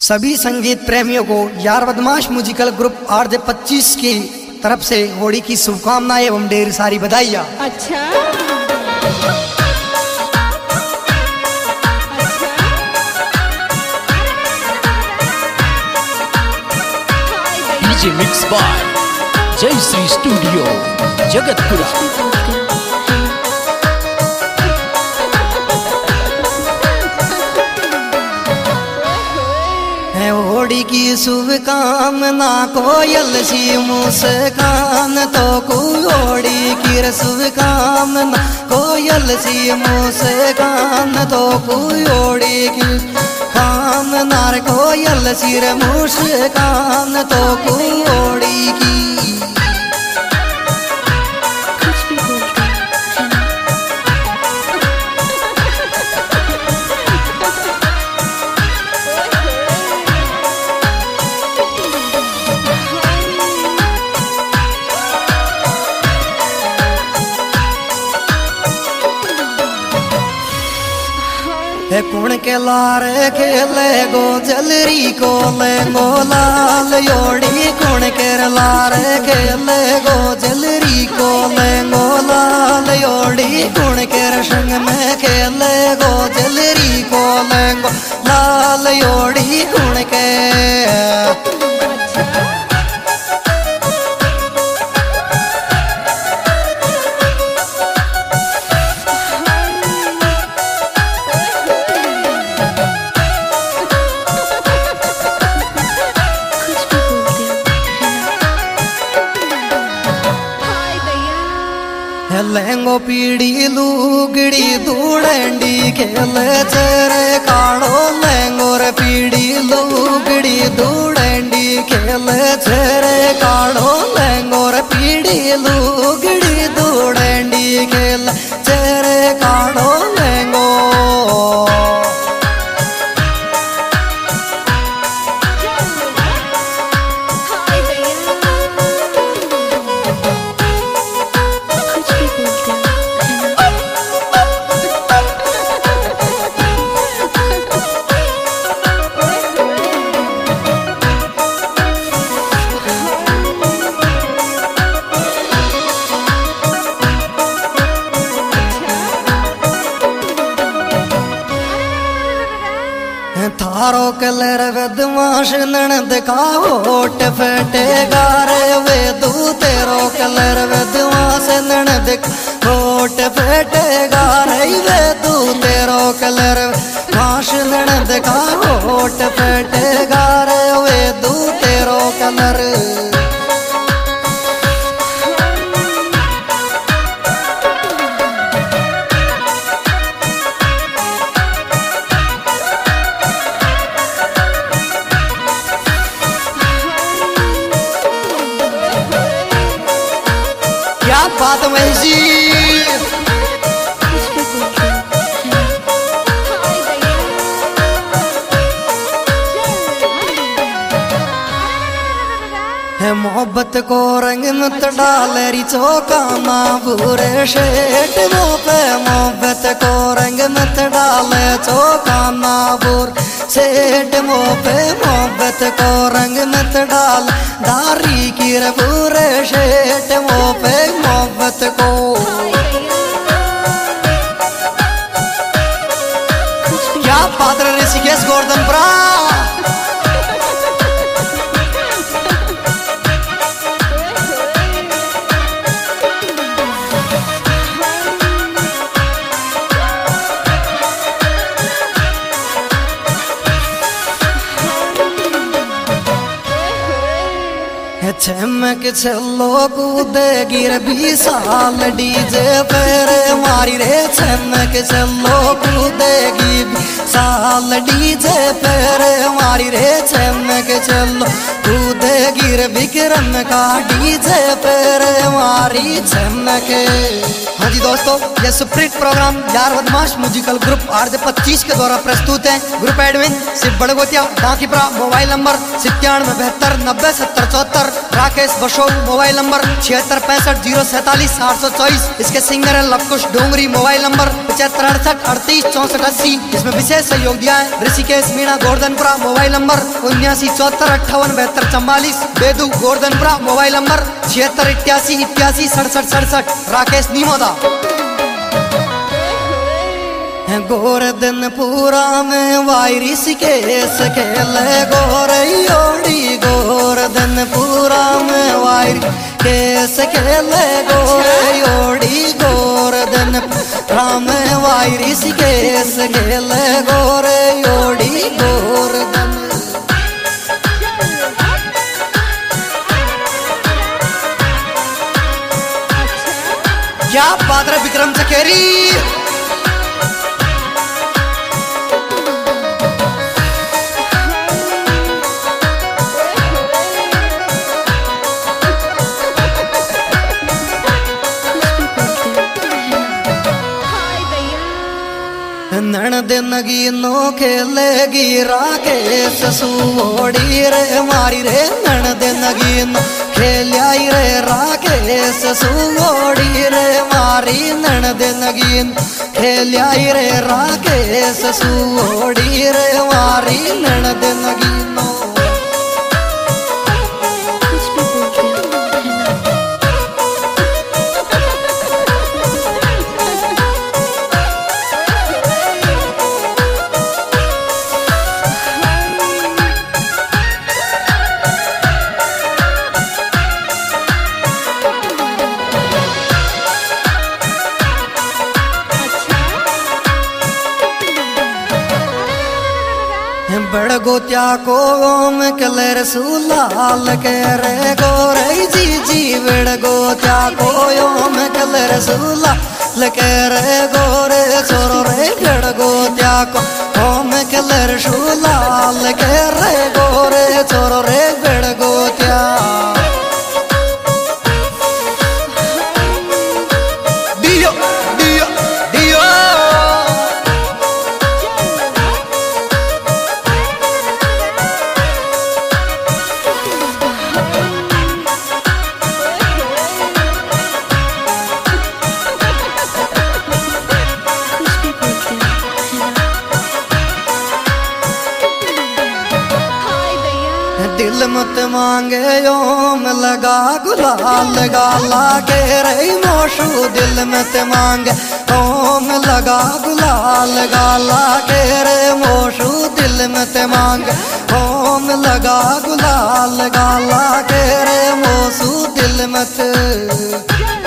सभी संगीत प्रेमियों को यार बदमाश म्यूजिकल ग्रुप आरजे 25 की तरफ से होली की शुभकामनाएं एवं ढेर सारी बधाइयाँ। अच्छा डीजे मिक्स बाय जय श्री स्टूडियो जगतपुरा। होली की शुभकामना कोयल सी मुस्कान तो होली की शुभकामना कोयल सी मुस्कान तो होली की कामना कोयल सिर मुस्कान तो होली की। कुण के लारे खेले गो जलरी को लेंगो लाल योड़ी कुण के लारे खेले गो जलरी को लेंगो लाल योड़ी कुण के संग में खेले गो जलरी को लेंगो लाल योड़ी कुण के। लेंगो पीड़ी लूगड़ी दूड़ंडी खेले चेरे काड़ो लेंगो रे पीड़ी लूगड़ी दूड़ंडी खेले चेरे काड़ो लेंगो रे पीड़ी लूगड़ी दूड़ंडी खेले चेरे काड़ो लेंगो। थारो कलर बदमाश ननद का होट फटेगा रे वेदू तेरो कलर बदमाश ननद होट फटेगा रे वेदू तेरो कलर बदमाश ननद का होट फटेगा रे वेदू तेरो कलर। क्या बात वैसी है मोहब्बत को रंग मत डाल री चौका बुरे शेट वो पे मोहब्बत को रंग मत डाल चौका बुर सेठ मो पे मोहब्बत को रंग मत डाल दारी की बुरे शेठ मो पे मोहब्बत को। क्या पात्र ऋषिकेश गोवर्धनपुरा चमक चलो कूदे गिर 20 साल डीजे पेरे मारी रे चमक चलो कूदेगी 20 साल डीजे पेरे मारी रे चमक चलो कूदे गिर विक्रम का डीजे पर मारी चमके। हाँ जी दोस्तों, ये सुप्रीत प्रोग्राम यार बदमाश म्यूजिकल ग्रुप RJ 25 के द्वारा प्रस्तुत है। Group admin Shiv Badgotiya Dakipura, mobile number 9772907074। Rakesh Basho, mobile number 7665047824। इसके सिंगर है लवकुश डोंगरी, मोबाइल नंबर 7568386480। इसमें विशेष सहयोग दिया है Rishikesh Meena Govardhanpura, mobile number 7974587244। Bedu Govardhanpura, mobile number 7681886767। Rakesh Nimoda. Govardhanpura में वायरिस केस खेले गोरयोड़ी। गोवर्धनपुरा में वायरिस केस खेले गोरयोड़ी। गोवर्धनपुरा में वायरिस केस खेले गोरयोड़ी। गोवर्धन क्या बात है विक्रम चकेरी। नणद नगीनो खेलेगी राकेश सुओड़ी रे मारी रे। नणद नगीनो खेलाई रे राकेश सुओड़ी रे मारी। नणद नगीन खेलाई रे राकेश सुओड़ी रे मारी। नणद नगीनो बड़गोत्या को ओम कलर सुलाल के रे गोरे जी जी। बड़गोत्या को ओम कलर सुलाल के रे गोरे छोरो रे। बड़गोत्या को ओम कलर सुलाल के रे गोरे छोरो रे। बड़गोत्या दियो दियो दियो। दिल मत मांगे ओम लगा गुलाल गाला के रे मोशू। दिल मत मांगे ओम लगा गुलाल गाला के रे मोशू। दिल मत मांगे ओम लगा गुलाल गाला के रे मोशू। दिल मत